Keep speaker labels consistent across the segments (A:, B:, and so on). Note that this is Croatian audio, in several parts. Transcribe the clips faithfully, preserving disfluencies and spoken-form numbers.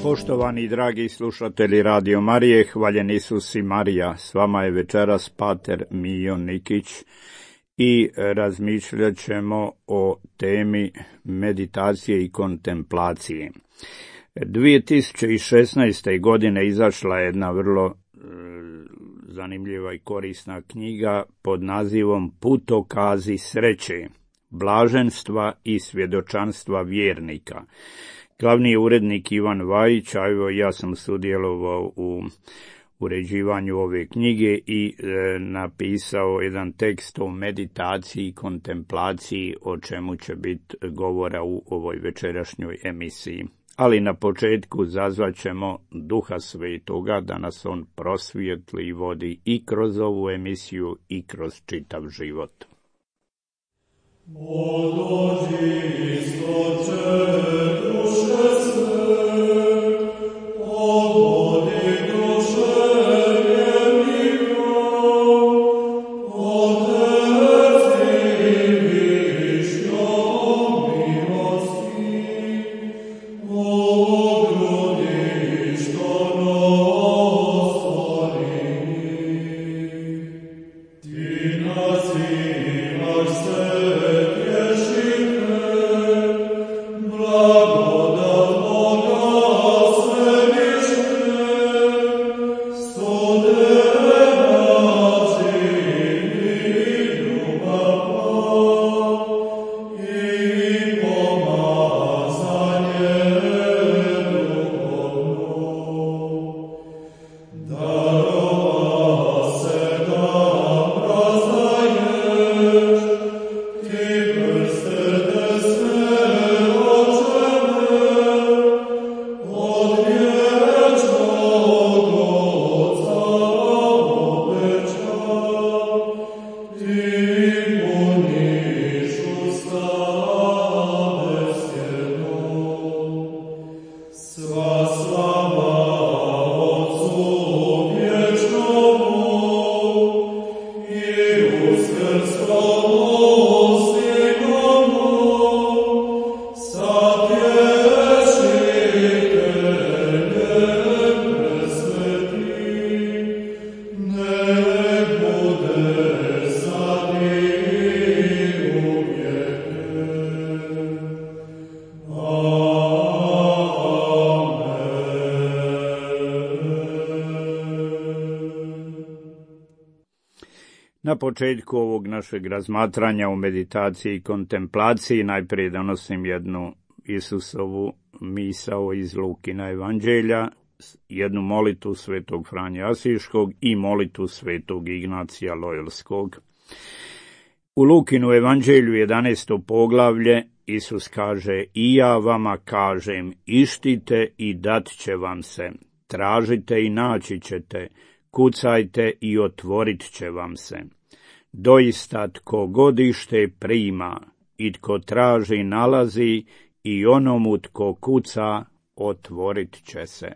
A: Poštovani i dragi slušatelji Radio Marije, hvaljen Isus i Marija, s vama je večeras pater Mijo Nikić i razmišljat ćemo o temi meditacije i kontemplacije. dvije tisuće šesnaeste. godine izašla je jedna vrlo e, zanimljiva i korisna knjiga pod nazivom Putokazi sreće, blaženstva i svjedočanstva vjernika. Glavni je urednik Ivan Vajić, a evo ja sam sudjelovao u uređivanju ove knjige i e, napisao jedan tekst o meditaciji i kontemplaciji, o čemu će biti govora u ovoj večerašnjoj emisiji. Ali na početku zazvaćemo Duha Svetoga da nas on prosvijetli i vodi i kroz ovu emisiju i kroz čitav život.
B: O dođi istoče duše sve, odvodi duše vjernika, Oteci višnjo milosti, ovo grudišto nostori. Ti nazivaš se
A: Na početku ovog našeg razmatranja u meditaciji i kontemplaciji najprije donosim jednu Isusovu misao iz Lukina evanđelja, jednu molitvu svetog Franje Asiškog i molitvu svetog Ignacija Lojolskog. U Lukinu evanđelju jedanaesto poglavlje Isus kaže: I ja vama kažem, ištite i dat će vam se, tražite i naći ćete, kucajte i otvorit će vam se. Doista tko godište prima i tko traži nalazi i onomu tko kuca otvorit će se.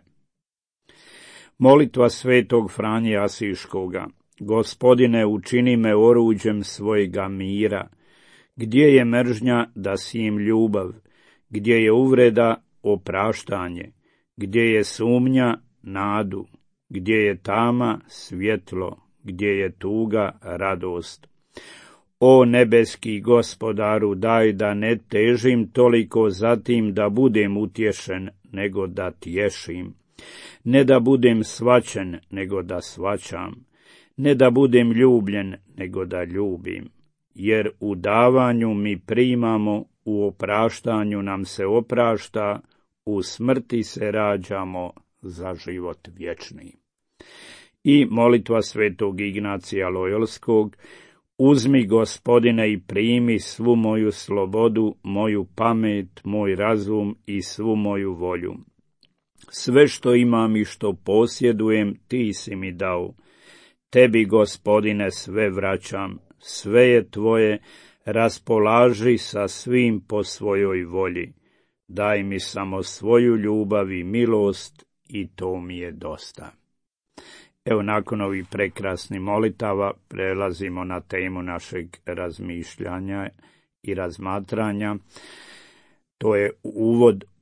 A: Molitva svetog Franje Asiškoga. Gospodine, učini me oruđem svojega mira. Gdje je mržnja, da sijem ljubav, gdje je uvreda, opraštanje, gdje je sumnja, nadu, gdje je tama, svjetlo, gdje je tuga, radost. O nebeski Gospodaru, daj da ne težim toliko za tim da budem utješen, nego da tješim. Ne da budem svaćen, nego da svaćam. Ne da budem ljubljen, nego da ljubim. Jer u davanju mi primamo, u opraštanju nam se oprašta, u smrti se rađamo za život vječni. I molitva svetog Ignacija Lojolskog. Uzmi, Gospodine, i primi svu moju slobodu, moju pamet, moj razum i svu moju volju. Sve što imam i što posjedujem, ti si mi dao. Tebi, Gospodine, sve vraćam, sve je tvoje, raspolaži sa svim po svojoj volji. Daj mi samo svoju ljubav i milost i to mi je dosta. Evo, nakon ovih prekrasnih molitava prelazimo na temu našeg razmišljanja i razmatranja. To je uvod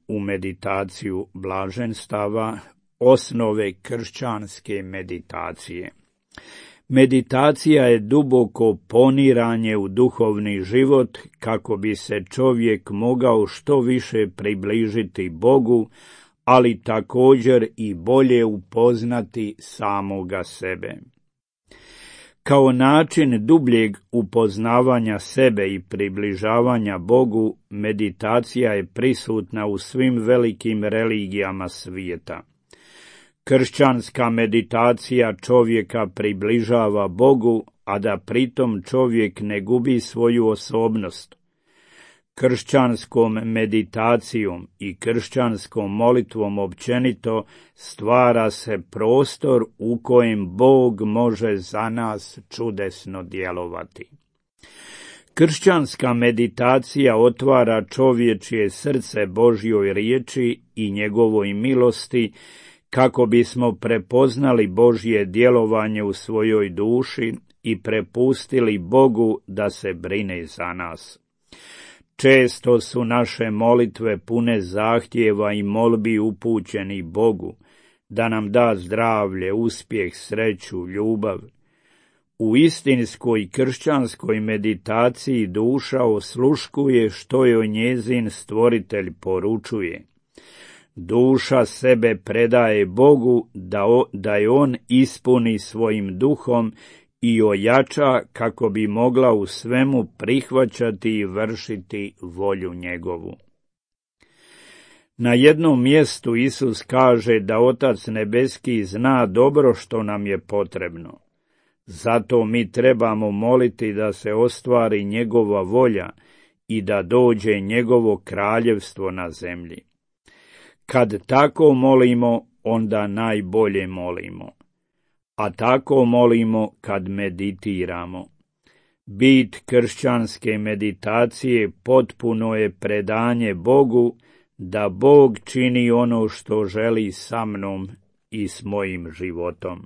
A: u meditaciju blaženstava, osnove kršćanske meditacije. Meditacija je duboko poniranje u duhovni život kako bi se čovjek mogao što više približiti Bogu, ali također i bolje upoznati samoga sebe. Kao način dubljeg upoznavanja sebe i približavanja Bogu, meditacija je prisutna u svim velikim religijama svijeta. Kršćanska meditacija čovjeka približava Bogu, a da pritom čovjek ne gubi svoju osobnost. Kršćanskom meditacijom i kršćanskom molitvom općenito stvara se prostor u kojem Bog može za nas čudesno djelovati. Kršćanska meditacija otvara čovječje srce Božjoj riječi i njegovoj milosti, kako bismo prepoznali Božje djelovanje u svojoj duši i prepustili Bogu da se brine za nas. Često su naše molitve pune zahtjeva i molbi upućeni Bogu, da nam da zdravlje, uspjeh, sreću, ljubav. U istinskoj kršćanskoj meditaciji duša osluškuje što joj njezin stvoritelj poručuje. Duša sebe predaje Bogu da, o, da je on ispuni svojim duhom i ojača kako bi mogla u svemu prihvaćati i vršiti volju njegovu. Na jednom mjestu Isus kaže da Otac nebeski zna dobro što nam je potrebno. Zato mi trebamo moliti da se ostvari njegova volja i da dođe njegovo kraljevstvo na zemlji. Kad tako molimo, onda najbolje molimo. A tako molimo kad meditiramo. Bit kršćanske meditacije potpuno je predanje Bogu, da Bog čini ono što želi sa mnom i s mojim životom.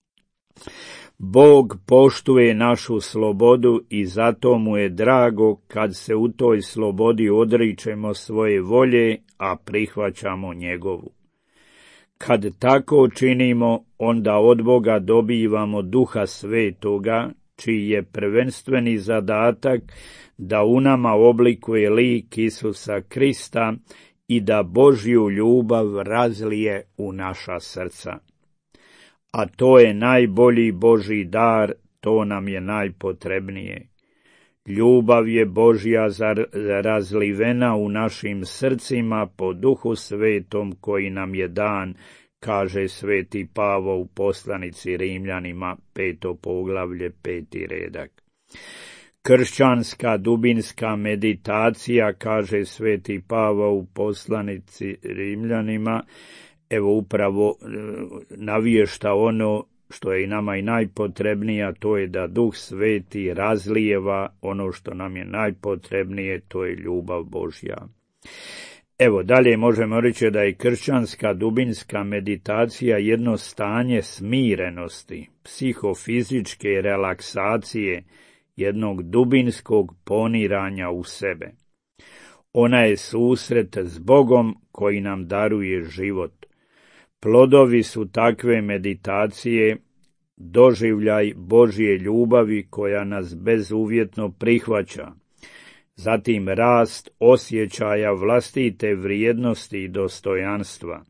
A: Bog poštuje našu slobodu i zato mu je drago kad se u toj slobodi odričemo svoje volje, a prihvaćamo njegovu. Kad tako činimo, onda od Boga dobivamo Duha Svetoga, čiji je prvenstveni zadatak da u nama oblikuje lik Isusa Krista i da Božju ljubav razlije u naša srca. A to je najbolji Božji dar, to nam je najpotrebnije. Ljubav je Božja razlivena u našim srcima po Duhu Svetom koji nam je dan, kaže sveti Pavao u poslanici Rimljanima, peto poglavlje, peti redak. Kršćanska dubinska meditacija, kaže sveti Pavao u poslanici Rimljanima, evo upravo navješta ono što je i nama i najpotrebnije, a to je da Duh Sveti razlijeva ono što nam je najpotrebnije, to je ljubav Božja. Evo, dalje možemo reći da je kršćanska dubinska meditacija jedno stanje smirenosti, psihofizičke relaksacije, jednog dubinskog poniranja u sebe. Ona je susret s Bogom koji nam daruje život. Plodovi su takve meditacije doživljaj Božje ljubavi koja nas bezuvjetno prihvaća, zatim rast osjećaja vlastite vrijednosti i dostojanstva,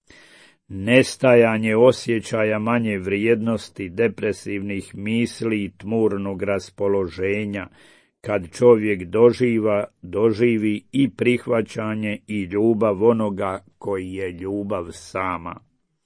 A: nestajanje osjećaja manje vrijednosti, depresivnih misli i tmurnog raspoloženja, kad čovjek doživa, doživi i prihvaćanje i ljubav onoga koji je ljubav sama.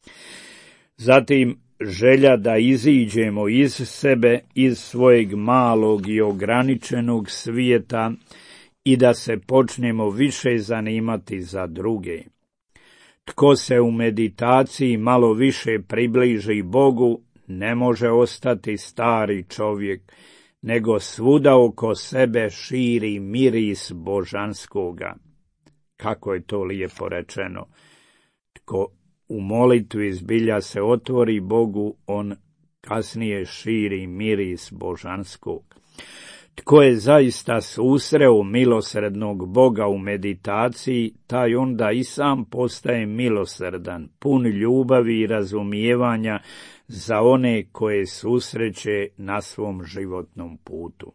A: Zatim želja da iziđemo iz sebe, iz svojeg malog i ograničenog svijeta i da se počnemo više zanimati za druge. Tko se u meditaciji malo više približi Bogu, ne može ostati stari čovjek, nego svuda oko sebe širi miris božanskoga. Kako je to lijepo rečeno. Tko u molitvi zbilja se otvori Bogu, on kasnije širi miris božanskog. Tko je zaista susreo milosrdnog Boga u meditaciji, taj onda i sam postaje milosrdan, pun ljubavi i razumijevanja za one koje susreće na svom životnom putu.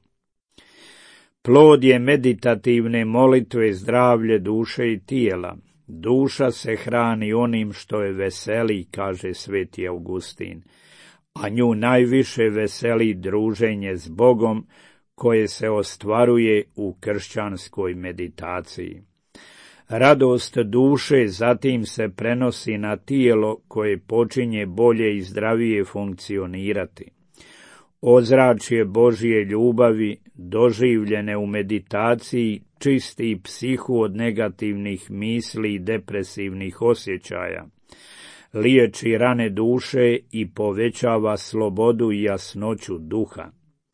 A: Plod je meditativne molitve zdravlje duše i tijela. Duša se hrani onim što je veseli, kaže sveti Augustin, a nju najviše veseli druženje s Bogom, koje se ostvaruje u kršćanskoj meditaciji. Radost duše zatim se prenosi na tijelo koje počinje bolje i zdravije funkcionirati. Ozračje Božje ljubavi, doživljene u meditaciji, čisti psihu od negativnih misli i depresivnih osjećaja, liječi rane duše i povećava slobodu i jasnoću duha.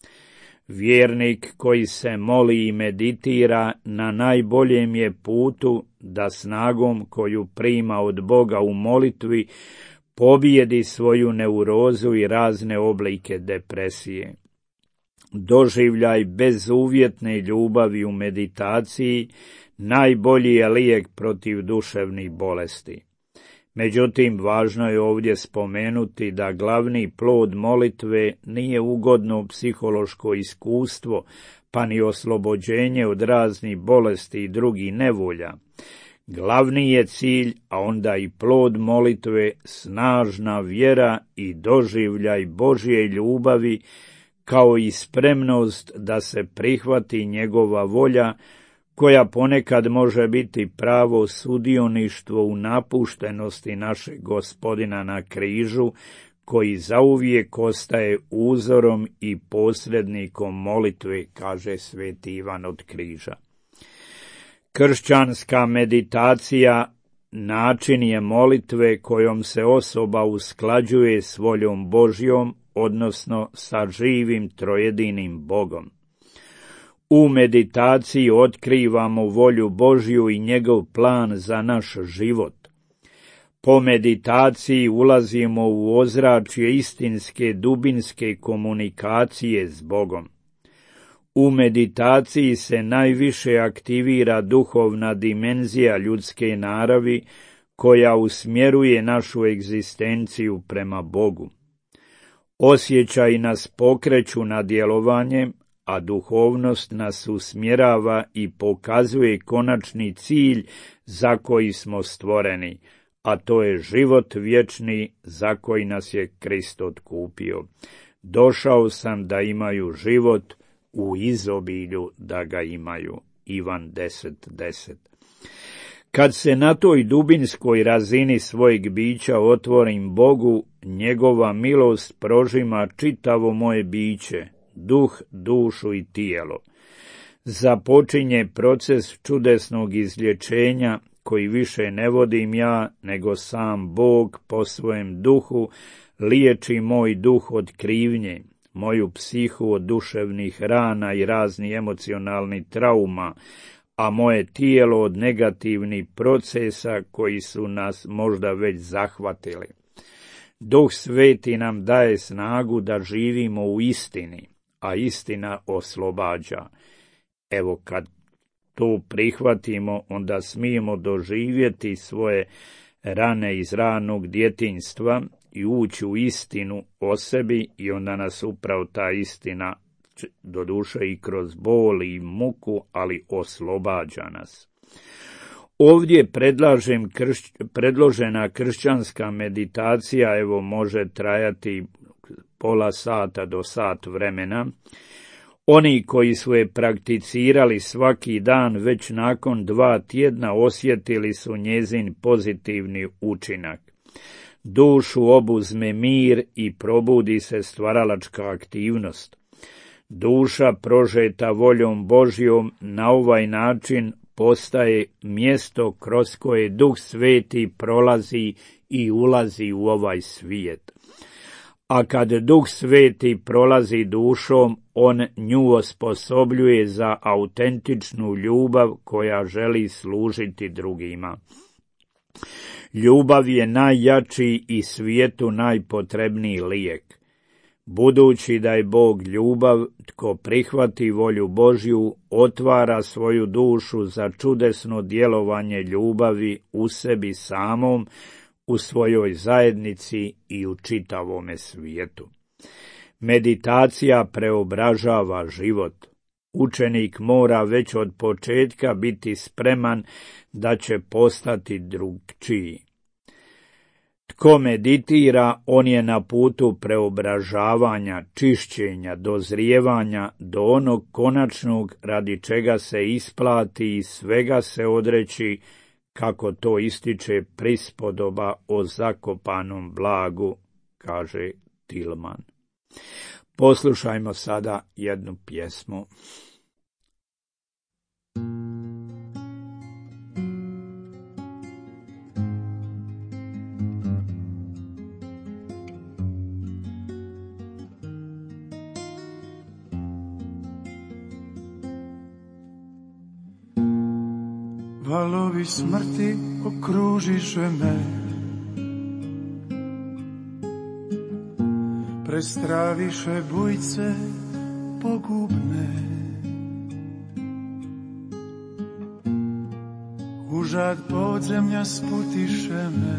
A: Vjernik koji se moli i meditira na najboljem je putu da snagom koju prima od Boga u molitvi pobijedi svoju neurozu i razne oblike depresije. Doživljaj bezuvjetne ljubavi u meditaciji najbolji je lijek protiv duševnih bolesti. Međutim, važno je ovdje spomenuti da glavni plod molitve nije ugodno psihološko iskustvo, pa ni oslobođenje od raznih bolesti i drugih nevolja. Glavni je cilj, a onda i plod molitve, snažna vjera i doživljaj Božje ljubavi, kao i spremnost da se prihvati njegova volja, koja ponekad može biti pravo sudioništvo u napuštenosti našeg Gospodina na križu, koji zauvijek ostaje uzorom i posrednikom molitve, kaže sveti Ivan od Križa. Kršćanska meditacija način je molitve kojom se osoba usklađuje s voljom Božjom, odnosno sa živim trojedinim Bogom. U meditaciji otkrivamo volju Božju i njegov plan za naš život. Po meditaciji ulazimo u ozračje istinske dubinske komunikacije s Bogom. U meditaciji se najviše aktivira duhovna dimenzija ljudske naravi, koja usmjeruje našu egzistenciju prema Bogu. Osjećaji nas pokreću na djelovanje, a duhovnost nas usmjerava i pokazuje konačni cilj za koji smo stvoreni, a to je život vječni za koji nas je Krist otkupio. Došao sam da imaju život u izobilju, da ga imaju. Ivan deset deset. Kad se na toj dubinskoj razini svojeg bića otvorim Bogu, njegova milost prožima čitavo moje biće, duh, dušu i tijelo. Započinje proces čudesnog izlječenja, koji više ne vodim ja, nego sam Bog po svojem duhu liječi moj duh od krivnje, moju psihu od duševnih rana i raznih emocionalnih trauma, a moje tijelo od negativnih procesa koji su nas možda već zahvatili. Duh Sveti nam daje snagu da živimo u istini, a istina oslobađa. Evo, kad to prihvatimo, onda smijemo doživjeti svoje rane iz ranog djetinjstva i ući u istinu o sebi, i onda nas upravo ta istina, doduše i kroz bol i muku, ali oslobađa nas. Ovdje predlažem krš, predložena kršćanska meditacija, evo, može trajati pola sata do sat vremena. Oni koji su je prakticirali svaki dan, već nakon dva tjedna osjetili su njezin pozitivni učinak. Dušu obuzme mir i probudi se stvaralačka aktivnost. Duša prožeta voljom Božjom na ovaj način postaje mjesto kroz koje Duh Sveti prolazi i ulazi u ovaj svijet. A kad Duh Sveti prolazi dušom, on nju osposobljuje za autentičnu ljubav koja želi služiti drugima. Ljubav je najjači i svijetu najpotrebniji lijek. Budući da je Bog ljubav, tko prihvati volju Božju, otvara svoju dušu za čudesno djelovanje ljubavi u sebi samom, u svojoj zajednici i u čitavome svijetu. Meditacija preobražava život. Učenik mora već od početka biti spreman da će postati drugčiji. Tko meditira, on je na putu preobražavanja, čišćenja, dozrijevanja do onog konačnog radi čega se isplati i svega se odreći, kako to ističe prispodoba o zakopanom blagu, kaže Tilman. Poslušajmo sada jednu pjesmu.
C: Valovi smrti okružiše me, prestraviše bujce pogubne. Užad podzemlja sputiše me,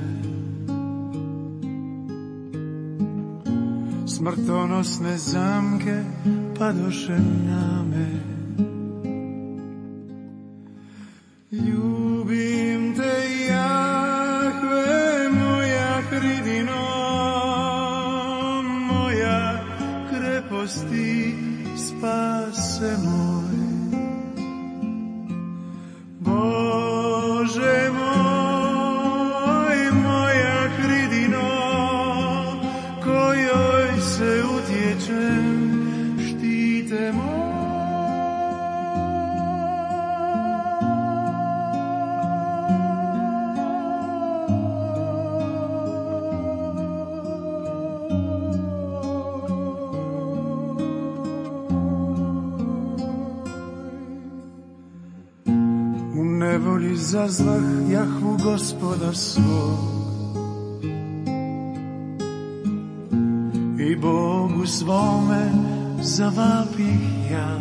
C: smrtonosne zamke padoše na me. Ljubim te, Jahve, moja hridino, moja kreposti, spase moj. Bože moj, moja hridino, kojoj se utječem, štite moj. Nevoli zazlah Jahvu Gospoda svog i Bogu svome zavapih ja.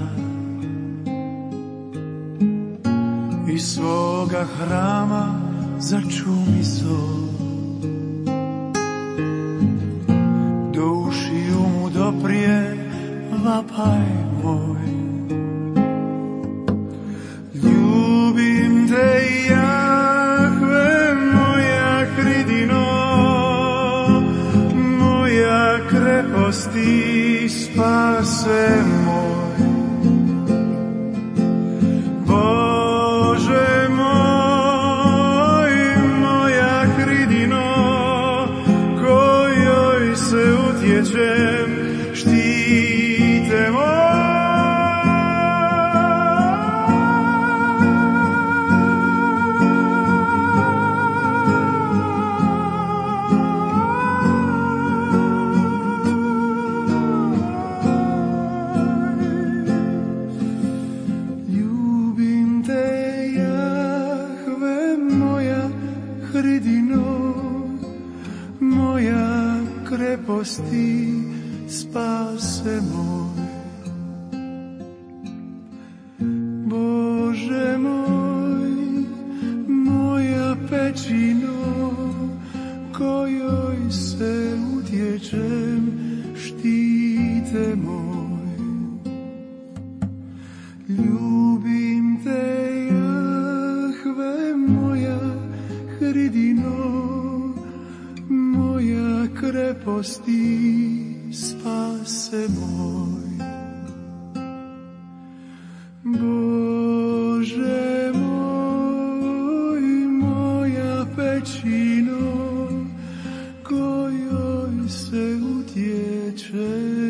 C: Iz svoga hrama začumi zov, do ušiju mu doprije vapaj moj. Ljubim te, Jahve, moja hridino, moja kreposti, spase moj. Bože moj, moja hridino, kojoj se utječem, štite moj. Kreposti, spase moj. Bože moj, moja pečino, kojoj se utječem, štite moj. Ljubim te, Jahve, moja hridino, moja kreposti, spase moj. Bože moj, moja pečino, kojoj se utječem,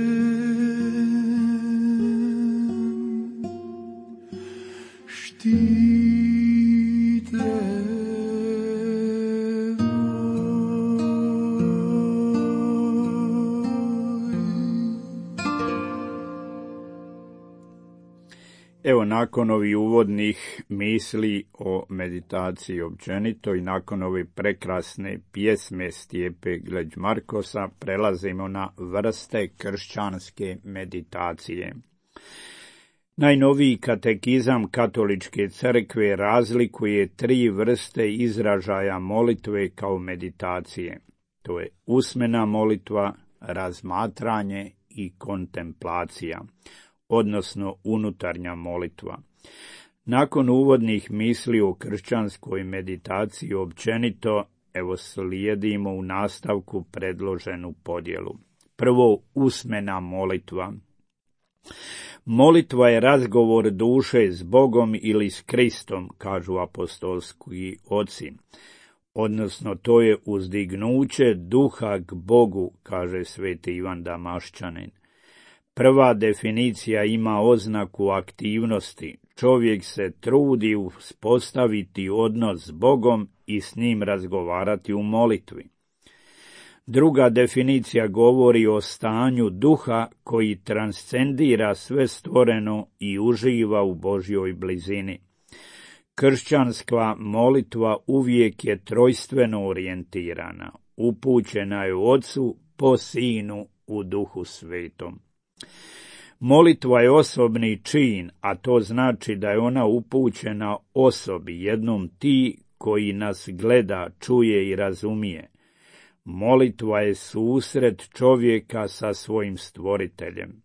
C: štite.
A: Evo, nakon ovih uvodnih misli o meditaciji općenito i nakon ove prekrasne pjesme Stijepe Gleđ-Markosa prelazimo na vrste kršćanske meditacije. Najnoviji katekizam Katoličke crkve razlikuje tri vrste izražaja molitve kao meditacije. To je usmena molitva, razmatranje i kontemplacija, odnosno unutarnja molitva. Nakon uvodnih misli o kršćanskoj meditaciji općenito, evo slijedimo u nastavku predloženu podjelu. Prvo, usmena molitva. Molitva je razgovor duše s Bogom ili s Kristom, kažu apostolski oci. Odnosno, to je uzdignuće duha k Bogu, kaže sveti Ivan Damaščanin. Prva definicija ima oznaku aktivnosti. Čovjek se trudi uspostaviti odnos s Bogom i s njim razgovarati u molitvi. Druga definicija govori o stanju duha koji transcendira sve stvoreno i uživa u Božjoj blizini. Kršćanska molitva uvijek je trojstveno orijentirana. Upućena je Ocu, po Sinu, u Duhu Svetom. Molitva je osobni čin, a to znači da je ona upućena osobi, jednom ti koji nas gleda, čuje i razumije. Molitva je susret čovjeka sa svojim stvoriteljem.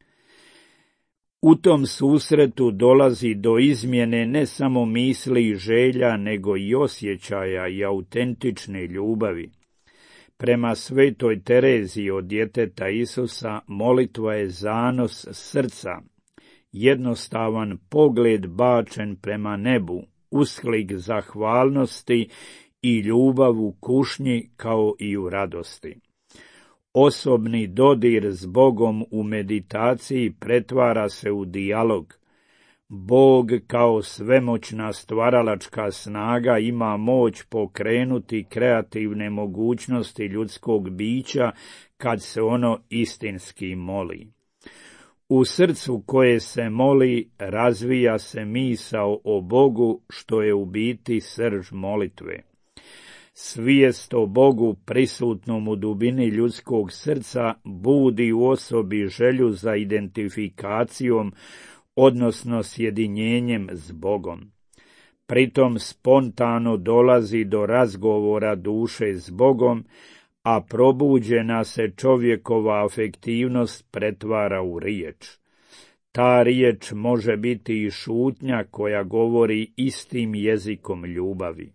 A: U tom susretu dolazi do izmjene ne samo misli i želja, nego i osjećaja i autentične ljubavi. Prema svetoj Tereziji od djeteta Isusa, molitva je zanos srca, jednostavan pogled bačen prema nebu, usklik zahvalnosti i ljubav u kušnji kao i u radosti. Osobni dodir s Bogom u meditaciji pretvara se u dijalog. Bog kao svemoćna stvaralačka snaga ima moć pokrenuti kreativne mogućnosti ljudskog bića kad se ono istinski moli. U srcu koje se moli razvija se misao o Bogu, što je u biti srž molitve. Svijest o Bogu prisutnom u dubini ljudskog srca budi u osobi želju za identifikacijom, odnosno sjedinjenjem s Bogom. Pritom spontano dolazi do razgovora duše s Bogom, a probuđena se čovjekova afektivnost pretvara u riječ. Ta riječ može biti i šutnja koja govori istim jezikom ljubavi.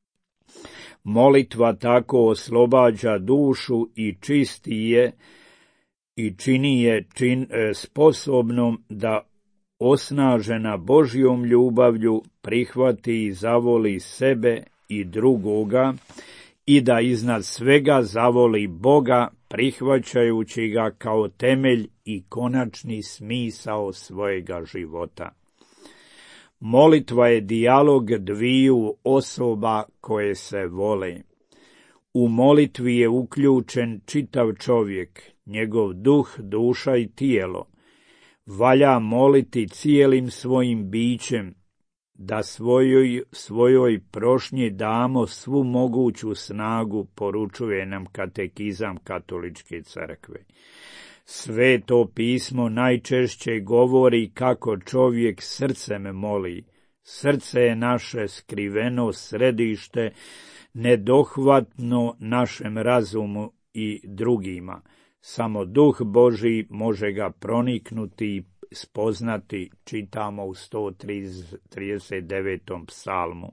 A: Molitva tako oslobađa dušu i čisti je i čini je čin, e, sposobnom da osnažena Božjom ljubavlju prihvati i zavoli sebe i drugoga i da iznad svega zavoli Boga, prihvaćajući ga kao temelj i konačni smisao svojega života. Molitva je dijalog dviju osoba koje se vole. U molitvi je uključen čitav čovjek, njegov duh, duša i tijelo. Valja moliti cijelim svojim bićem, da svojoj, svojoj prošnji damo svu moguću snagu, poručuje nam katekizam Katoličke crkve. Sveto pismo najčešće govori kako čovjek srcem moli. Srce je naše skriveno središte, nedohvatno našem razumu i drugima. Samo Duh Božji može ga proniknuti i spoznati, čitamo u sto trideset devetom psalmu.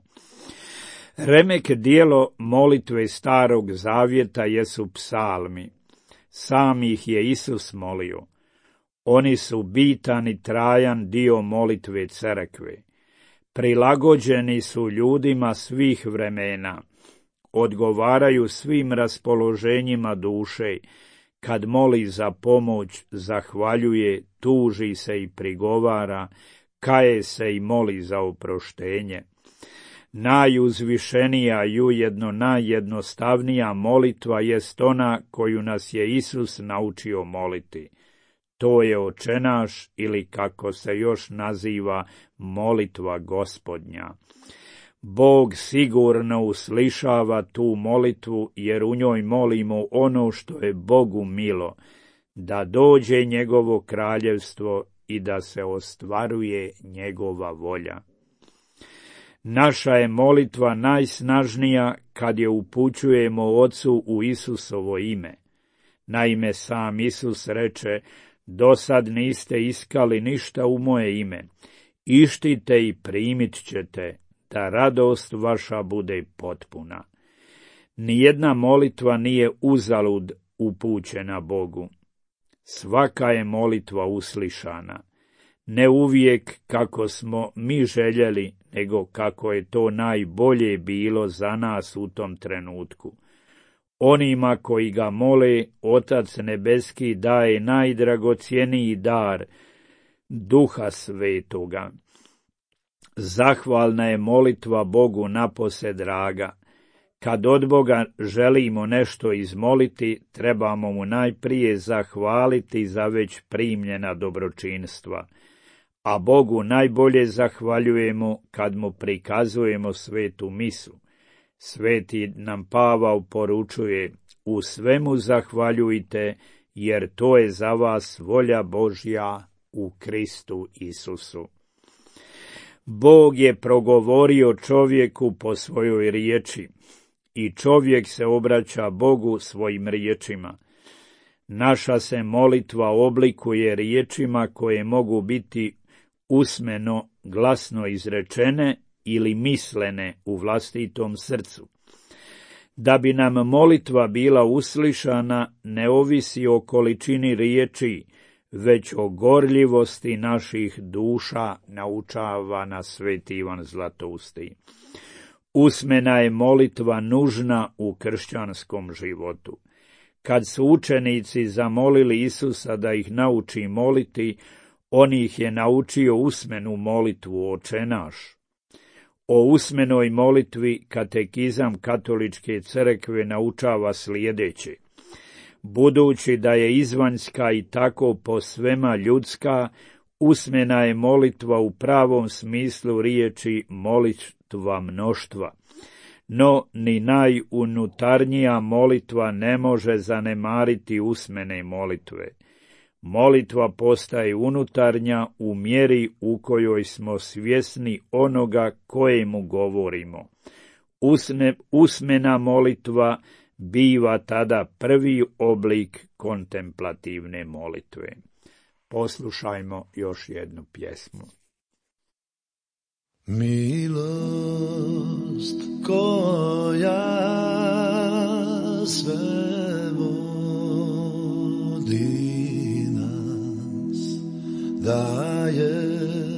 A: Remek dijelo molitve Starog Zavjeta jesu psalmi. Sam ih je Isus molio. Oni su bitan i trajan dio molitve crkve. Prilagođeni su ljudima svih vremena. Odgovaraju svim raspoloženjima duše. Kad moli za pomoć, zahvaljuje, tuži se i prigovara, kaje se i moli za oproštenje. Najuzvišenija i ujedno najjednostavnija molitva jest ona koju nas je Isus naučio moliti. To je Oče naš ili kako se još naziva molitva Gospodnja. Bog sigurno uslišava tu molitvu jer u njoj molimo ono što je Bogu milo, da dođe njegovo kraljevstvo i da se ostvaruje njegova volja. Naša je molitva najsnažnija kad je upućujemo Ocu u Isusovo ime. Naime, sam Isus reče, dosad niste iskali ništa u moje ime. Ištite i primit ćete, da radost vaša bude potpuna. Nijedna molitva nije uzalud upućena Bogu. Svaka je molitva uslišana. Ne uvijek kako smo mi željeli, nego kako je to najbolje bilo za nas u tom trenutku. Onima koji ga mole, Otac nebeski daje najdragocjeniji dar, Duha Svetoga. Zahvalna je molitva Bogu napose draga. Kad od Boga želimo nešto izmoliti, trebamo mu najprije zahvaliti za već primljena dobročinstva. A Bogu najbolje zahvaljujemo kad mu prikazujemo svetu misu. Sveti nam Pavao poručuje, u svemu zahvaljujte, jer to je za vas volja Božja u Kristu Isusu. Bog je progovorio čovjeku po svojoj riječi i čovjek se obraća Bogu svojim riječima. Naša se molitva oblikuje riječima koje mogu biti usmeno, glasno izrečene ili mislene u vlastitom srcu. Da bi nam molitva bila uslišana, ne ovisi o količini riječi, već o gorljivosti naših duša, naučava nas sveti Ivan Zlatousti. Usmena je molitva nužna u kršćanskom životu. Kad su učenici zamolili Isusa da ih nauči moliti, on ih je naučio usmenu molitvu Oče naš. O usmenoj molitvi katekizam Katoličke crkve naučava sljedeće. Budući da je izvanjska i tako posvema ljudska, usmena je molitva u pravom smislu riječi molitva mnoštva. No, ni najunutarnija molitva ne može zanemariti usmene molitve. Molitva postaje unutarnja u mjeri u kojoj smo svjesni onoga kojemu govorimo. Usne, usmena molitva biva tada prvi oblik kontemplativne molitve. Poslušajmo još jednu pjesmu.
C: Milost koja sve vodi nas, daje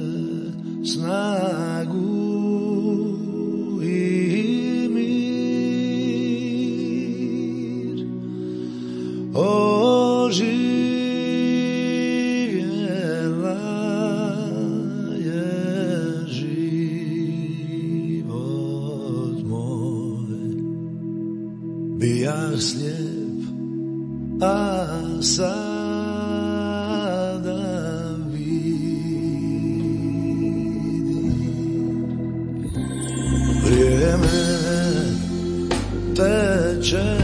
C: snagu i mir. Oživjela je život moj. Bijah slijep, a sada vidim. Vrijeme teče,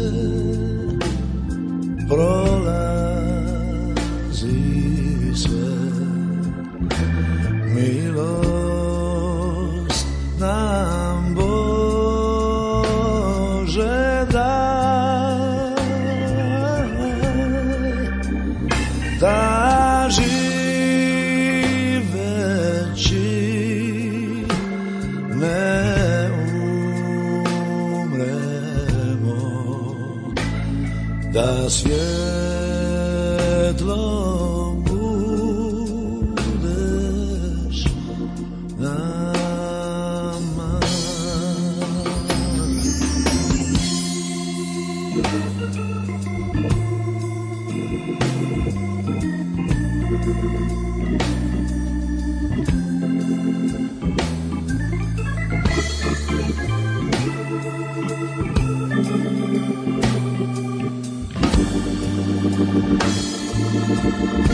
C: prolazi sve, milost nam Bože daj, da živeći ne umremo, da svjetlo budeš nama.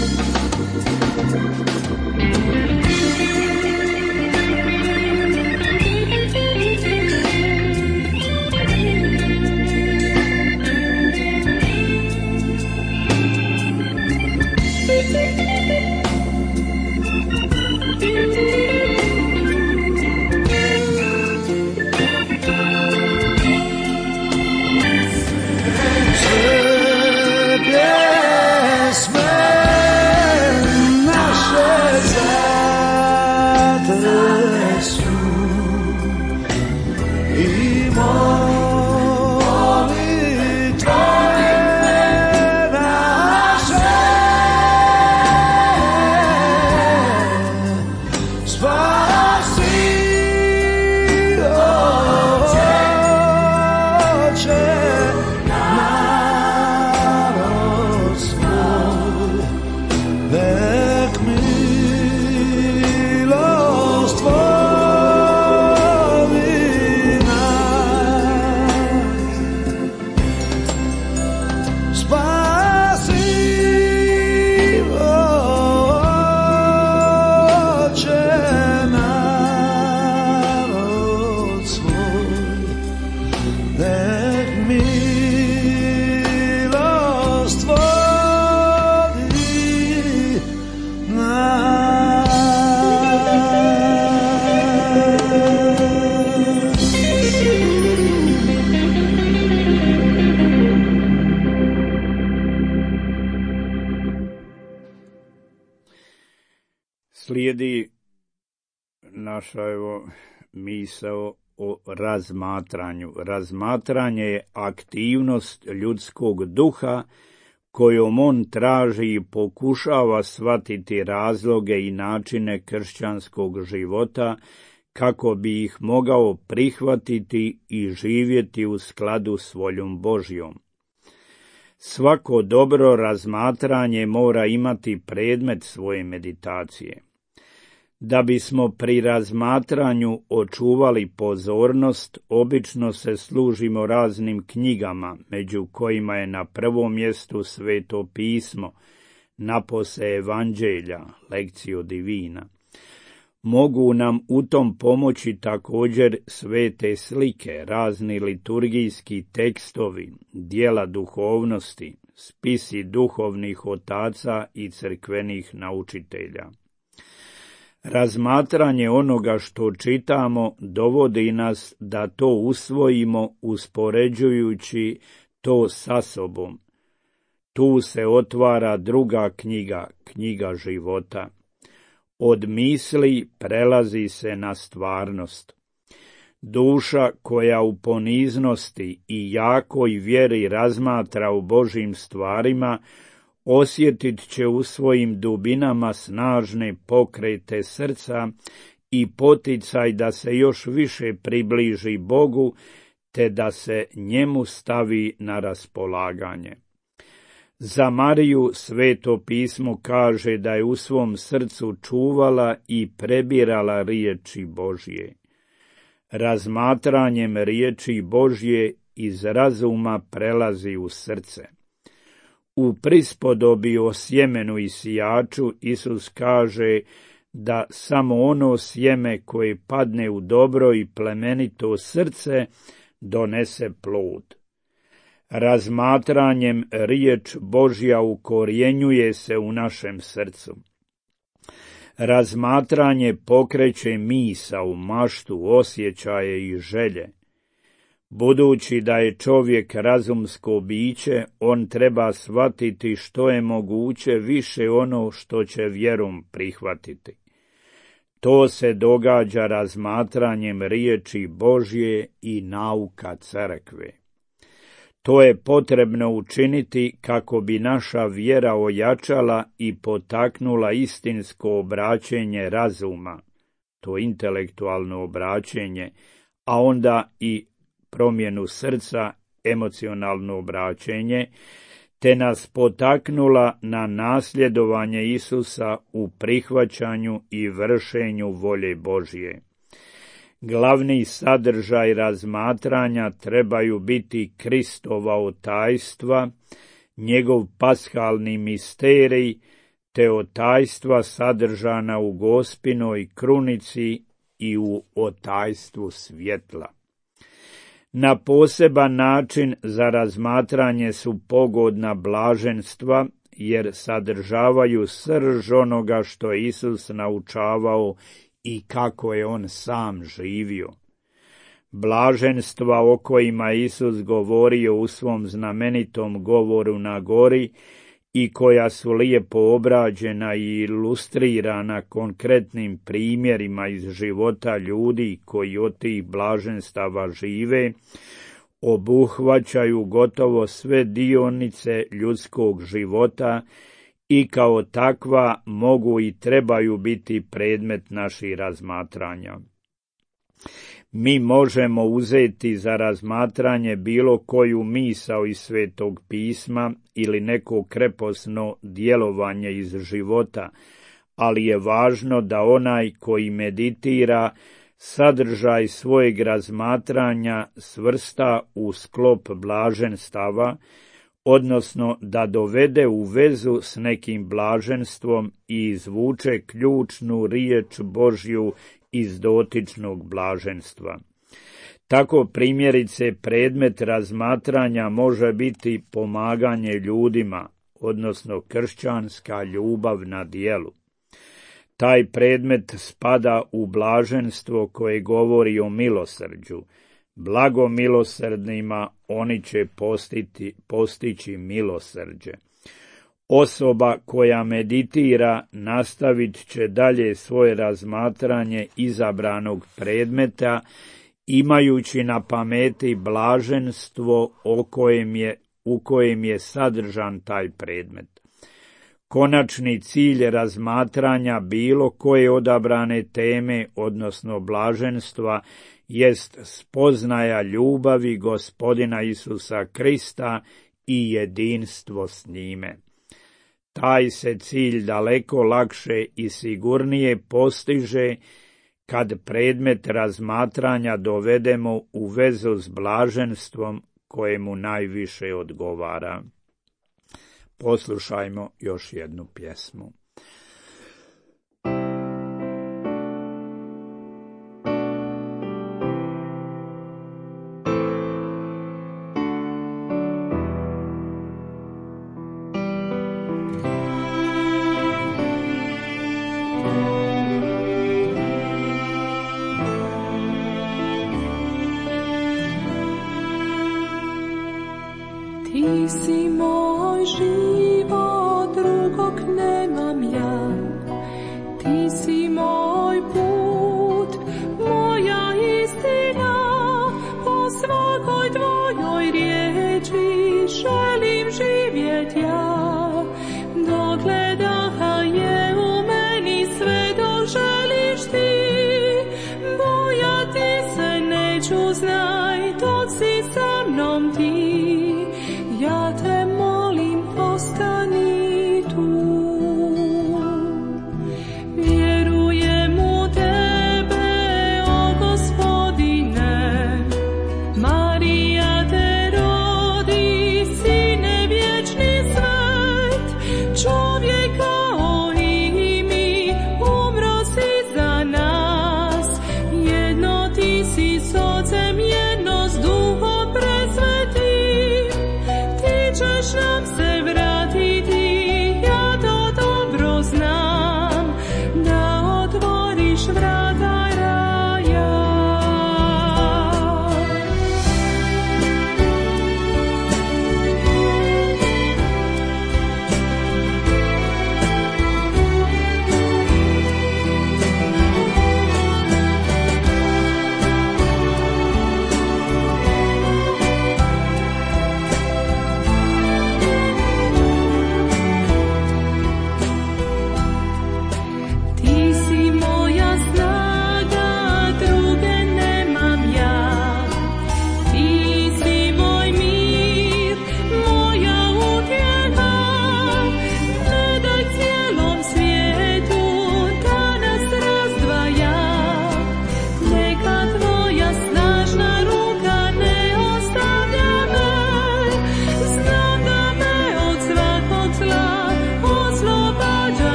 A: Slijedi naša evo misao o razmatranju. Razmatranje je aktivnost ljudskog duha kojom on traži i pokušava shvatiti razloge i načine kršćanskog života kako bi ih mogao prihvatiti i živjeti u skladu s voljom Božjom. Svako dobro razmatranje mora imati predmet svoje meditacije. Da bismo pri razmatranju očuvali pozornost, obično se služimo raznim knjigama, među kojima je na prvom mjestu Sveto pismo, napose Evanđelja, Lectio Divina. Mogu nam u tom pomoći također svete slike, razni liturgijski tekstovi, djela duhovnosti, spisi duhovnih otaca i crkvenih naučitelja. Razmatranje onoga što čitamo dovodi nas da to usvojimo uspoređujući to sa sobom. Tu se otvara druga knjiga, knjiga života. Od misli prelazi se na stvarnost. Duša koja u poniznosti i jakoj vjeri razmatra u Božjim stvarima, osjetit će u svojim dubinama snažne pokrete srca i poticaj da se još više približi Bogu, te da se njemu stavi na raspolaganje. Za Mariju Sveto pismo kaže da je u svom srcu čuvala i prebirala riječi Božje. Razmatranjem riječi Božje iz razuma prelazi u srce. U prispodobi o sjemenu i sijaču Isus kaže da samo ono sjeme koje padne u dobro i plemenito srce donese plod. Razmatranjem riječ Božja ukorjenjuje se u našem srcu. Razmatranje pokreće misao, maštu, osjećaje i želje. Budući da je čovjek razumsko biće, on treba shvatiti što je moguće više ono što će vjerom prihvatiti. To se događa razmatranjem riječi Božje i nauka crkve. To je potrebno učiniti kako bi naša vjera ojačala i potaknula istinsko obraćenje razuma, to intelektualno obraćenje, a onda i promjenu srca, emocionalno obraćenje, te nas potaknula na nasljedovanje Isusa u prihvaćanju i vršenju volje Božje. Glavni sadržaj razmatranja trebaju biti Kristova tajstva, njegov pashalni misterij, te otajstva sadržana u Gospinoj krunici i u otajstvu svjetla. Na poseban način za razmatranje su pogodna blaženstva, jer sadržavaju srž onoga što je Isus naučavao i kako je on sam živio. Blaženstva o kojima je Isus govorio u svom znamenitom govoru na gori i koja su lijepo obrađena i ilustrirana konkretnim primjerima iz života ljudi koji od tih blaženstava žive, obuhvaćaju gotovo sve dionice ljudskog života i kao takva mogu i trebaju biti predmet naših razmatranja. Mi možemo uzeti za razmatranje bilo koju misao iz Svetog pisma ili neko kreposno djelovanje iz života, ali je važno da onaj koji meditira sadržaj svojeg razmatranja svrsta u sklop blaženstava, odnosno da dovede u vezu s nekim blaženstvom i izvuče ključnu riječ Božju iz dotičnog blaženstva. Tako primjerice predmet razmatranja može biti pomaganje ljudima, odnosno kršćanska ljubav na djelu. Taj predmet spada u blaženstvo koje govori o milosrđu. Blago milosrdnima, oni će postiti, postići milosrđe. Osoba koja meditira nastavit će dalje svoje razmatranje izabranog predmeta, imajući na pameti blaženstvo o kojem je, u kojem je sadržan taj predmet. Konačni cilj razmatranja bilo koje odabrane teme, odnosno blaženstva, jest spoznaja ljubavi Gospodina Isusa Krista i jedinstvo s njime. Taj se cilj daleko lakše i sigurnije postiže kad predmet razmatranja dovedemo u vezu s blaženstvom kojemu najviše odgovara. Poslušajmo još jednu pjesmu.
D: Ti si moj život, drugog nemam ja.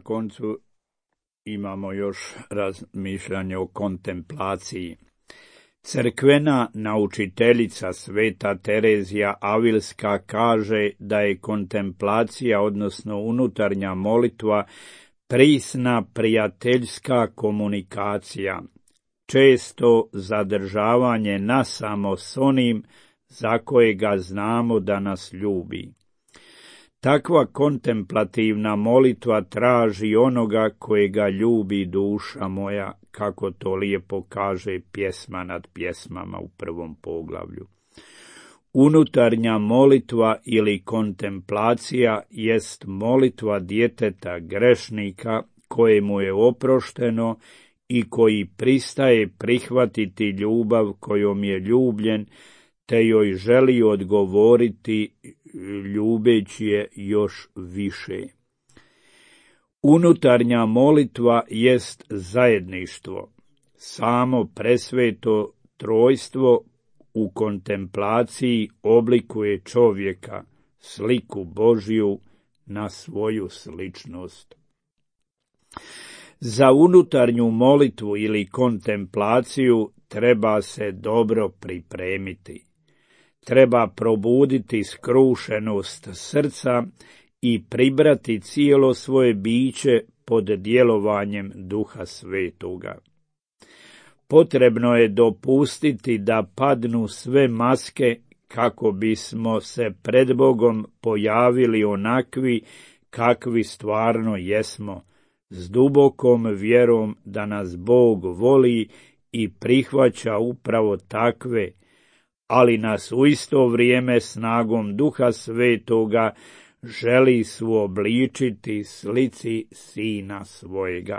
A: koncu imamo još razmišljanje o kontemplaciji. Crkvena naučiteljica Sveta Terezija Avilska kaže da je kontemplacija, odnosno unutarnja molitva, prisna prijateljska komunikacija, često zadržavanje nasamo s onim za kojega znamo da nas ljubi. Takva kontemplativna molitva traži onoga kojega ljubi duša moja, kako to lijepo kaže pjesma nad pjesmama u prvom poglavlju. Unutarnja molitva ili kontemplacija jest molitva djeteta grešnika kojemu je oprošteno i koji pristaje prihvatiti ljubav kojom je ljubljen, te joj želi odgovoriti ljubeći je još više. Unutarnja molitva jest zajedništvo, samo presveto trojstvo u kontemplaciji oblikuje čovjeka, sliku Božju na svoju sličnost. Za unutarnju molitvu ili kontemplaciju treba se dobro pripremiti. Treba probuditi skrušenost srca i pribrati cijelo svoje biće pod djelovanjem Duha Svetoga. Potrebno je dopustiti da padnu sve maske kako bismo se pred Bogom pojavili onakvi kakvi stvarno jesmo, s dubokom vjerom da nas Bog voli i prihvaća upravo takve, ali nas u isto vrijeme snagom Duha Svetoga želi suobličiti slici Sina svojega.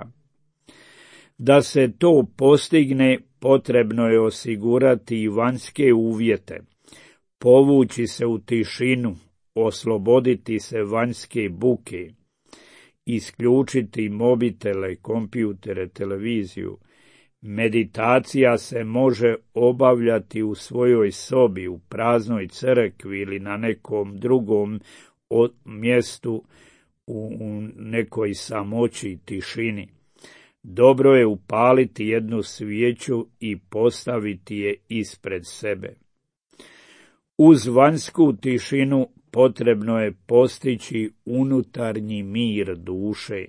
A: Da se to postigne, potrebno je osigurati i vanjske uvjete, povući se u tišinu, osloboditi se vanjske buke, isključiti mobitele, kompjutere, televiziju. Meditacija se može obavljati u svojoj sobi, u praznoj crkvi ili na nekom drugom mjestu, u nekoj samoći i tišini. Dobro je upaliti jednu svijeću i postaviti je ispred sebe. Uz vanjsku tišinu potrebno je postići unutarnji mir duše.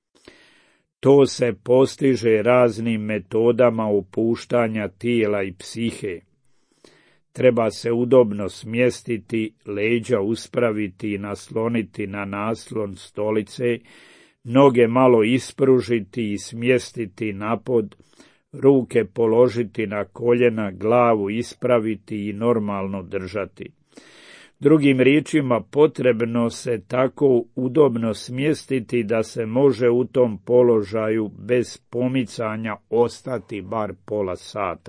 A: To se postiže raznim metodama opuštanja tijela i psihe. Treba se udobno smjestiti, leđa uspraviti i nasloniti na naslon stolice, noge malo ispružiti i smjestiti napod, ruke položiti na koljena, glavu ispraviti i normalno držati. Drugim riječima, potrebno se tako udobno smjestiti da se može u tom položaju bez pomicanja ostati bar pola sata.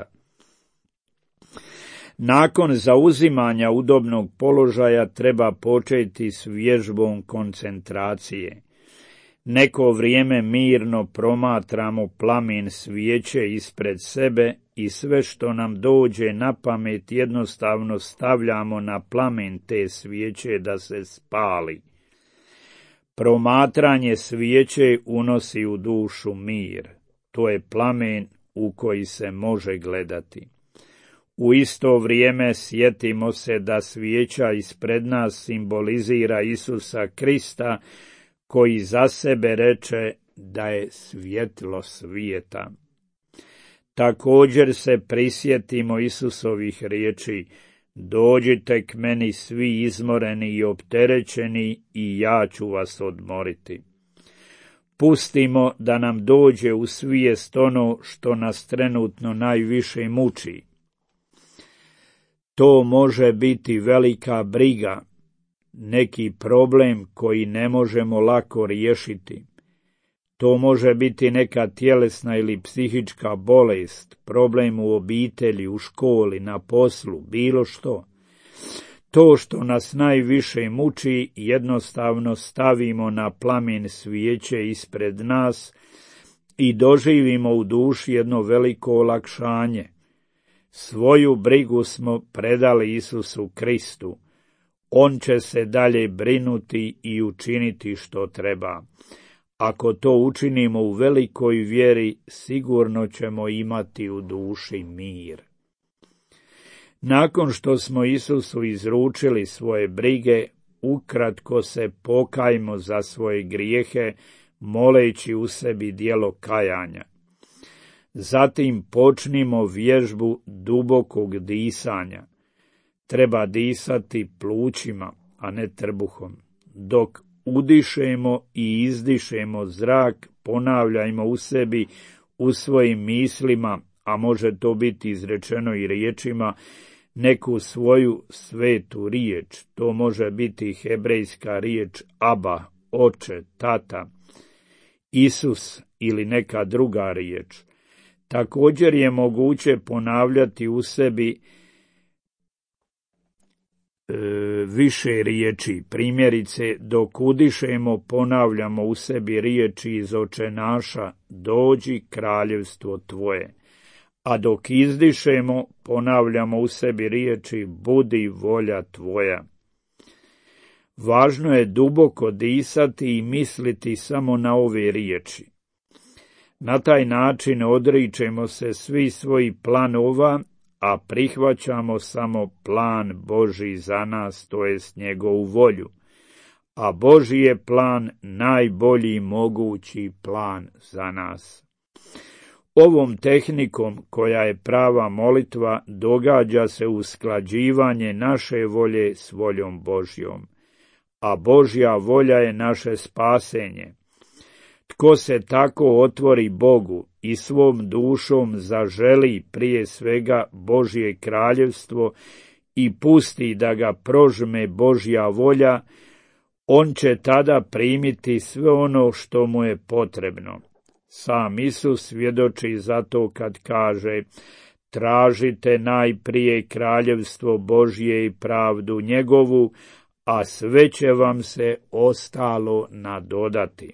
A: Nakon zauzimanja udobnog položaja treba početi s vježbom koncentracije. Neko vrijeme mirno promatramo plamen svijeće ispred sebe i sve što nam dođe na pamet jednostavno stavljamo na plamen te svijeće da se spali. Promatranje svijeće unosi u dušu mir. To je plamen u koji se može gledati. U isto vrijeme sjetimo se da svijeća ispred nas simbolizira Isusa Krista, koji za sebe reče da je svjetlo svijeta. Također se prisjetimo Isusovih riječi: dođite k meni svi izmoreni i opterećeni i ja ću vas odmoriti. Pustimo da nam dođe u svijest ono što nas trenutno najviše muči. To može biti velika briga, neki problem koji ne možemo lako riješiti. To može biti neka tjelesna ili psihička bolest, problem u obitelji, u školi, na poslu, bilo što. To što nas najviše muči jednostavno stavimo na plamen svijeće ispred nas i doživimo u duši jedno veliko olakšanje. Svoju brigu smo predali Isusu Kristu. On će se dalje brinuti i učiniti što treba. Ako to učinimo u velikoj vjeri, sigurno ćemo imati u duši mir. Nakon što smo Isusu izručili svoje brige, ukratko se pokajmo za svoje grijehe, moleći u sebi djelo kajanja. Zatim počnimo vježbu dubokog disanja. Treba disati plućima, a ne trbuhom. Dok udišemo i izdišemo zrak, ponavljajmo u sebi, u svojim mislima, a može to biti izrečeno i riječima, neku svoju svetu riječ. To može biti hebrejska riječ Aba, oče, tata, Isus ili neka druga riječ. Također je moguće ponavljati u sebi e, više riječi. Primjerice, dok udišemo, ponavljamo u sebi riječi iz Oče naša, dođi kraljevstvo tvoje. A dok izdišemo, ponavljamo u sebi riječi, budi volja tvoja. Važno je duboko disati i misliti samo na ove riječi. Na taj način odričemo se svi svojih planova, a prihvaćamo samo plan Božji za nas, to jest njegovu volju. A Božji je plan najbolji mogući plan za nas. Ovom tehnikom, koja je prava molitva, događa se usklađivanje naše volje s voljom Božjom. A Božja volja je naše spasenje. Tko se tako otvori Bogu i svom dušom zaželi prije svega Božje kraljevstvo i pusti da ga prožme Božja volja, on će tada primiti sve ono što mu je potrebno. Sam Isus svjedoči za to kad kaže: tražite najprije kraljevstvo Božje i pravdu njegovu, a sve će vam se ostalo nadodati.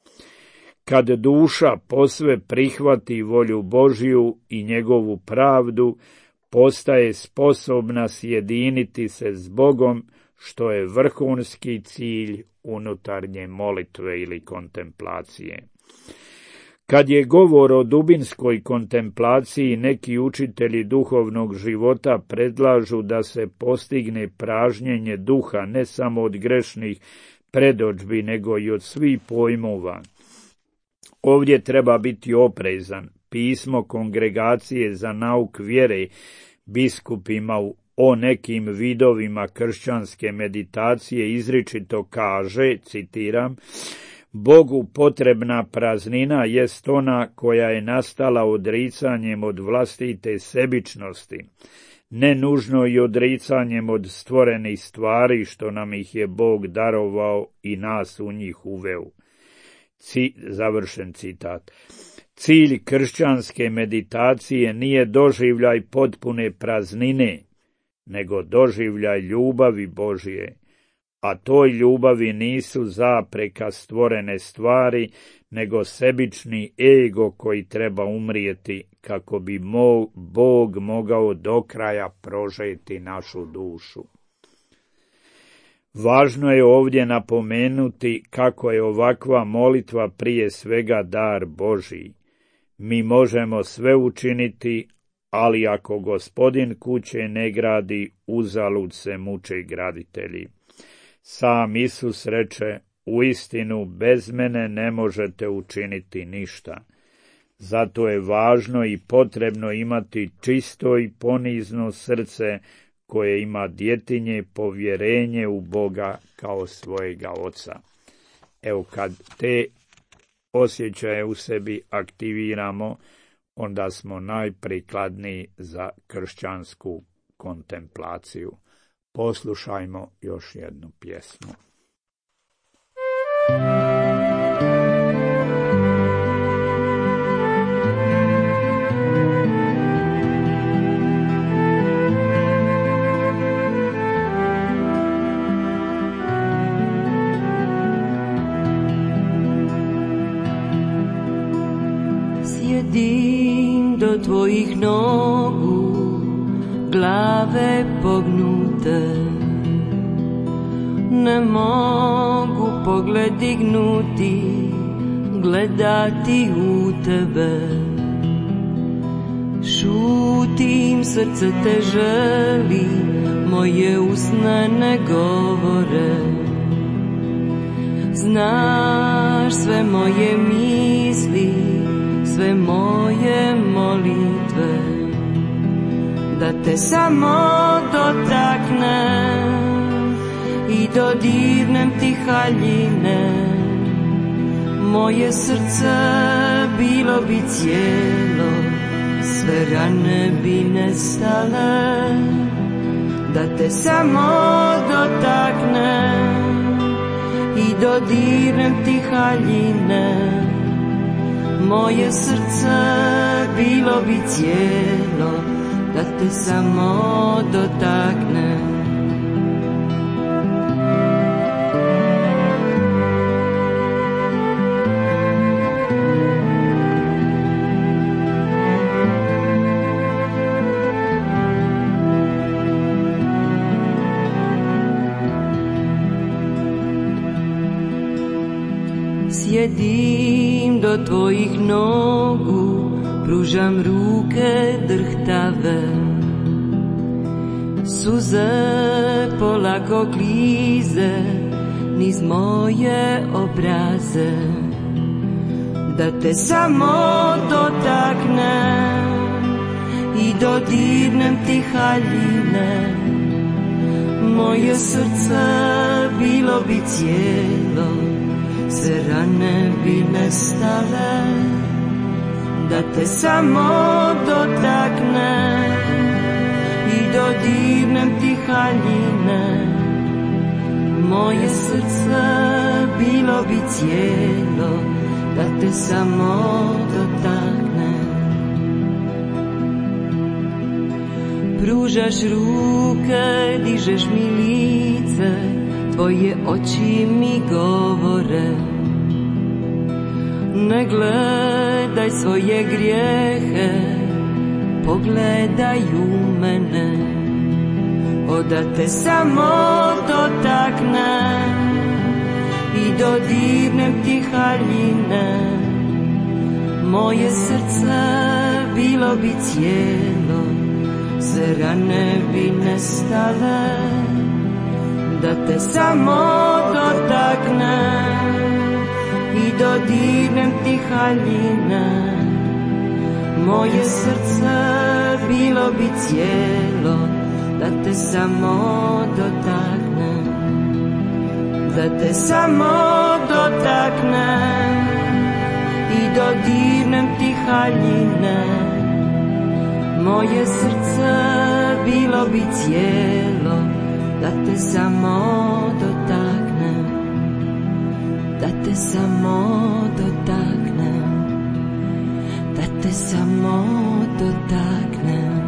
A: Kad duša posve prihvati volju Božju i njegovu pravdu, postaje sposobna sjediniti se s Bogom, što je vrhunski cilj unutarnje molitve ili kontemplacije. Kad je govor o dubinskoj kontemplaciji, neki učitelji duhovnog života predlažu da se postigne pražnjenje duha ne samo od grešnih predodžbi, nego i od svih pojmova. Ovdje treba biti oprezan. Pismo Kongregacije za nauk vjere biskupima o nekim vidovima kršćanske meditacije izričito kaže, citiram: Bogu potrebna praznina jest ona koja je nastala odricanjem od vlastite sebičnosti, ne nužno i odricanjem od stvorenih stvari što nam ih je Bog darovao i nas u njih uveo. Ci, završen citat. Cilj kršćanske meditacije nije doživljaj potpune praznine, nego doživljaj ljubavi Božje, a toj ljubavi nisu zapreka stvorene stvari, nego sebični ego koji treba umrijeti kako bi mo- Bog mogao do kraja prožeti našu dušu. Važno je ovdje napomenuti kako je ovakva molitva prije svega dar Božji. Mi možemo sve učiniti, ali ako Gospodin kuće ne gradi, uzalud se muče graditelji. Sam Isus reče: uistinu bez mene ne možete učiniti ništa. Zato je važno i potrebno imati čisto i ponizno srce koje ima djetinje povjerenje u Boga kao svojega oca. Evo, kad te osjećaje u sebi aktiviramo, onda smo najprikladniji za kršćansku kontemplaciju. Poslušajmo još jednu pjesmu.
D: Sjedim do tvojih nogu, glave pognute, ne mogu pogled dignuti, gledati u tebe. Šutim, srce te želi, moje usne ne govore. Znaš sve moje misli, sve moje molitve, da te samo dotaknem i dodirnem ti haljine. Moje srce bilo bi cijelo, sve rane bi nestale, da te samo dotaknem i dodirnem ti haljine. Moje srce bilo bi cijelo, da te samo dotaknem. Sjedim do tvojih nogu, pružam ruke drhtave. Suze polako klize niz moje obraze, da te samo dotaknem i dodirnem ti haljine. Moje srce bilo bi cijelo, sve rane bi nestale, da te samo dotaknem i dodirnem ti haljine. Moje srce bilo bi cijelo, da te samo dotaknem. Pružaš ruke, dižeš mi lice, tvoje oči mi govore. Ne gledaj svoje grijehe, pogledaj u mene. O da te samo dotaknem i dodirnem ti haljine. Moje srce bilo bi cijelo, sve rane bi nestale, da te samo dotaknem i dodirnem ti haljine. Moje srce bilo bi cijelo, da te samo dotaknem, da te samo dotaknem i dodirnem ti haljine. Moje srce bilo bi cijelo, da te samo dotaknem, da te samo dotaknem, da te samo dotaknem.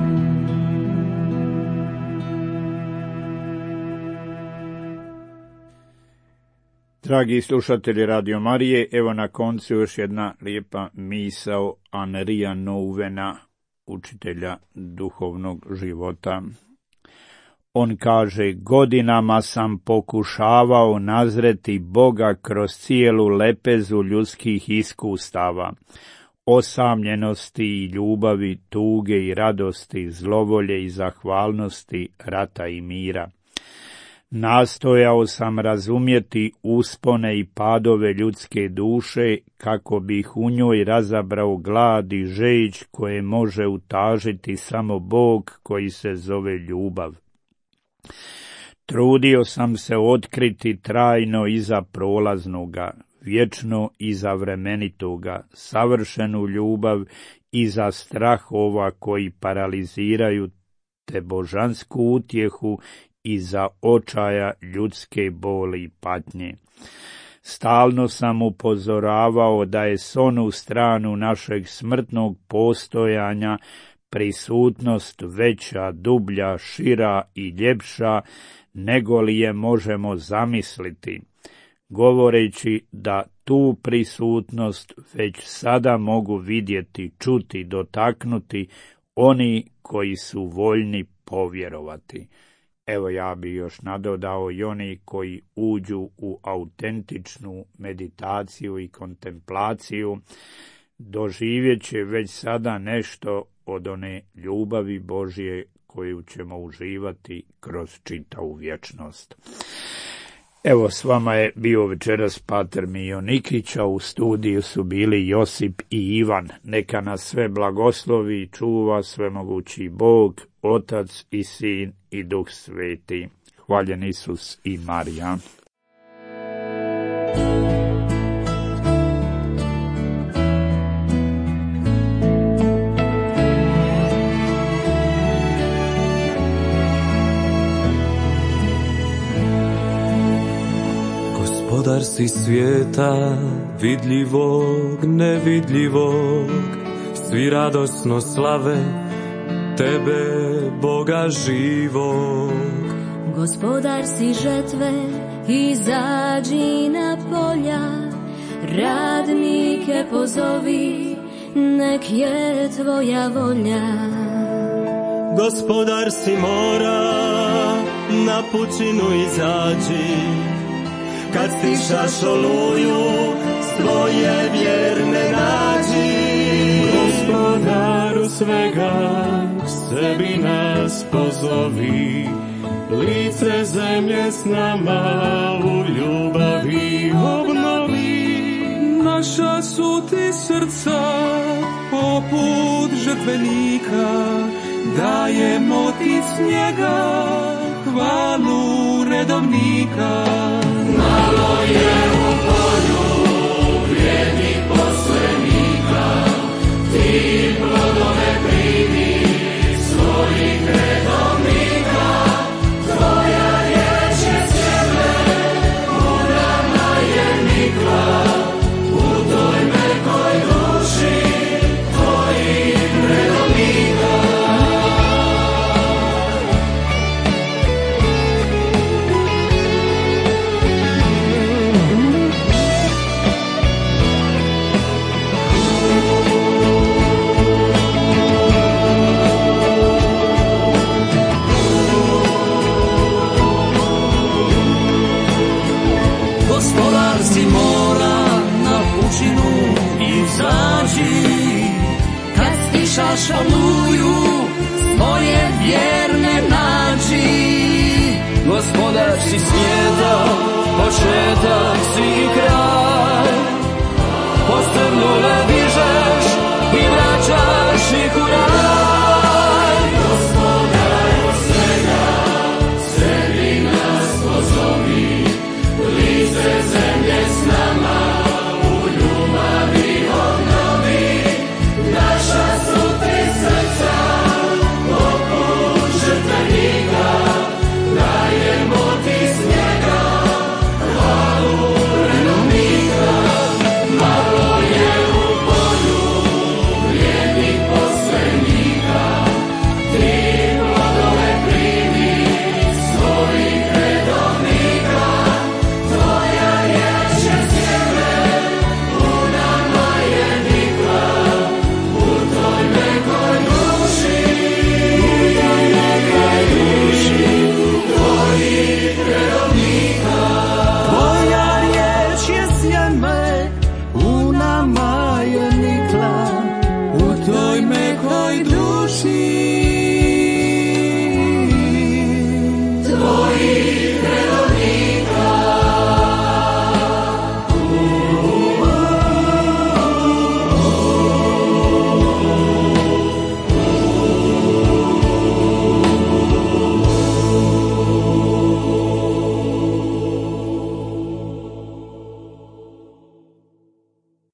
A: Dragi slušatelji Radio Marije, evo na koncu još jedna lijepa misao Henria Nouwena, učitelja duhovnog života. On kaže: godinama sam pokušavao nazreti Boga kroz cijelu lepezu ljudskih iskustava, osamljenosti i ljubavi, tuge i radosti, zlovolje i zahvalnosti, rata i mira. Nastojao sam razumjeti uspone i padove ljudske duše, kako bih u njoj razabrao glad i žeđ koje može utažiti samo Bog koji se zove ljubav. Trudio sam se otkriti trajno iza prolaznoga, vječno iza vremenitoga, savršenu ljubav iza strahova koji paraliziraju, te božansku utjehu iza očaja ljudske boli i patnje. Stalno sam upozoravao da je s onu stranu našeg smrtnog postojanja prisutnost veća, dublja, šira i ljepša nego li je možemo zamisliti, govoreći da tu prisutnost već sada mogu vidjeti, čuti, dotaknuti oni koji su voljni povjerovati. Evo ja bi još nadodao i oni koji uđu u autentičnu meditaciju i kontemplaciju, doživjet će već sada nešto od one ljubavi Božje koju ćemo uživati kroz čitavu vječnost. Evo, s vama je bio večeras pater Mijo Nikić, a u studiju su bili Josip i Ivan. Neka nas sve blagoslovi i čuva svemogući Bog, Otac i Sin i Duh Sveti. Hvaljen Isus i Marija.
C: Gospodar si svijeta, vidljivog, nevidljivog, svi radosno slave tebe, Boga živog.
E: Gospodar si žetve, izađi na polja, radnike pozovi, nek je tvoja volja.
F: Gospodar si mora, na pučinu izađi, kad stišaš oluju, svoje vjerne nađi.
B: Gospodaru svega, sebi nas pozovi, lice zemlje s nama u ljubavi obnovi.
C: Naša su ti srca, poput žrtvenika, dajemo ti s njega hvalu redovnika.
B: Malo je u polju vrijednih poslenika, ti plodove primi svojih redovnika. Tvoja riječ je sjeme, u nama je nikla, u toj mekoj duši tvojih redovnika.
C: Gospodar si mora, na pučinu izađi, kad stišaš oluju, svoje vjerne nađi. Gospodar si svijeta, početak svih kraja,